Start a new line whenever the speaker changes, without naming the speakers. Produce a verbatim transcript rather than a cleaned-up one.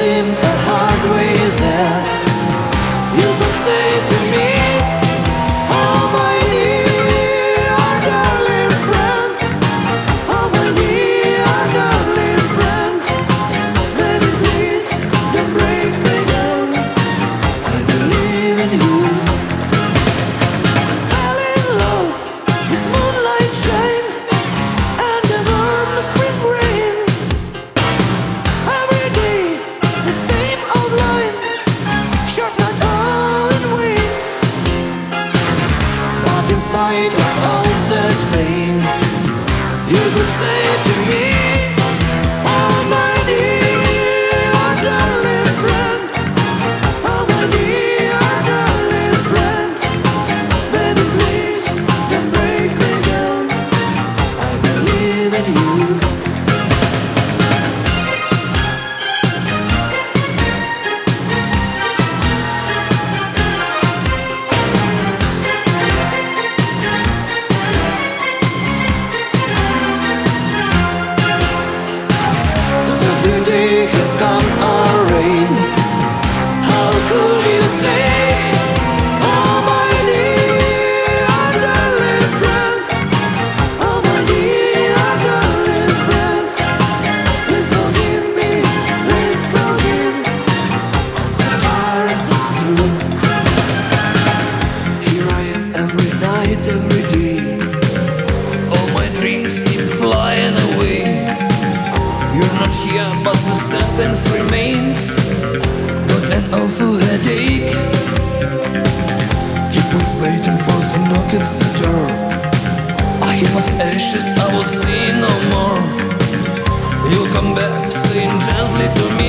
seemed a hard way there. You could say to me, oh my dear darling friend, oh my dear darling friend, baby please don't break me down, I believe in you. Fell in love, this moonlight shine and the warm spring rain. Every day the same old line, short not all in vain. But in spite of all that pain, you could say to me, oh my dear darling friend, oh my dear darling friend, baby please don't break me down, I believe in you. Every day has come a rain. How could you say, oh my dear darling friend, oh my dear darling friend, please forgive me, please forgive. I'm so tired, it's true. Here I am every night, every day. All my dreams keep flying away. You're not here, but the sentence remains. Got an awful headache. Keep on waiting for the knock at the door. A heap of ashes I would see no more. You'll come back saying gently to me,